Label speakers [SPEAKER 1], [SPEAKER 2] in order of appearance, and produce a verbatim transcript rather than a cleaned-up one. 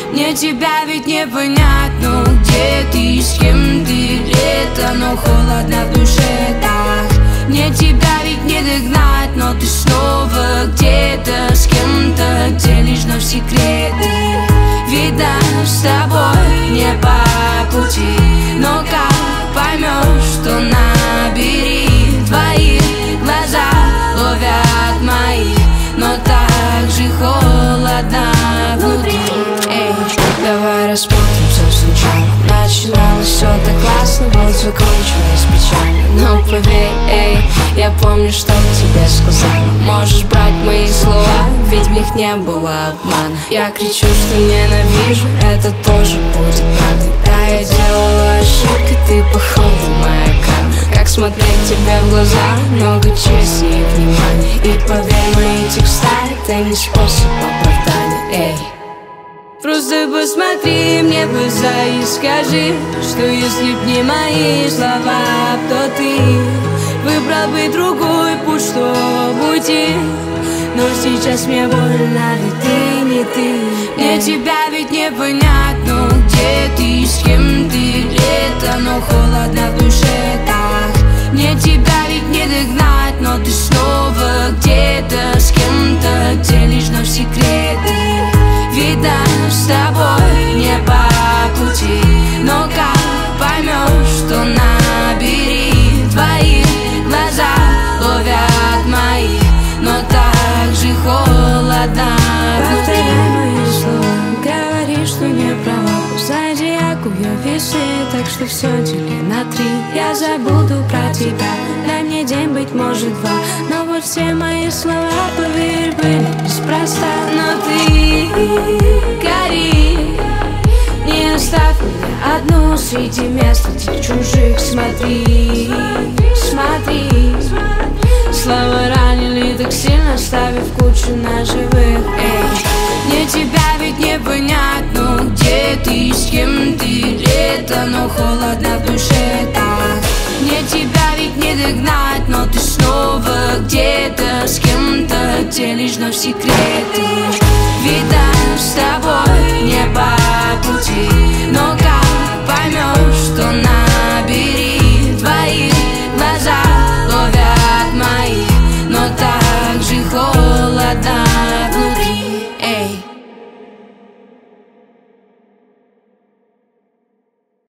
[SPEAKER 1] Мне тебя ведь не понять, ну где ты, с кем ты? Лето, но холодно в душе так. Мне тебя ведь не догнать, но ты снова где-то с кем-то делишь наш секреты. Видно, с тобой не по пути, но как поймешь, что набери твои глаза ловят мои, но так же холодно внутри. Эй, давай рассмотрим все сначала. Начиналось все так классно, вот закончилось печально. Но поверь, эй, я помню, что тебе сказала. Можешь брать мои слова, ведь в них не было обмана. Я кричу, что ненавижу, это тоже будет правдой. Да, я делала ошибки, ты походу моя карма. Как смотреть тебе в глаза, много чести и внимания. И поверь, мои текста — это не способ оправдания, эй. Просто посмотри мне в глаза и скажи, что если б не мои слова, то ты выбрал бы другой путь, чтобы уйти. Но сейчас мне больно, ведь ты не ты. Мне тебя ведь не понять, ну где ты, с кем ты? Лето, но холодно в душе так. Мне тебя ведь не догнать, но ты снова где-то с кем-то делишь наш секреты. Видно, с тобой не по пути, но как поймешь, что набери твои глаза ловят мои, но так же холодно внутри. Повторяй мои слова, говори, что не права. За зодиаку я весы, так что все дели на три. Я забуду про тебя, дай мне день, быть может два. Но вот все мои слова, поверь, были неспроста. Но ты гори, не оставь меня одну среди мест этих чужих. Смотри, смотри, слова ранили так сильно, оставив кучу ножевых. Эй, мне тебя ведь не понять, ну где ты, с кем ты? Лето, но холодно в душе так. Мне тебя ведь не догнать, но ты снова где-то с кем-то делишь наш секреты. Видно, с тобой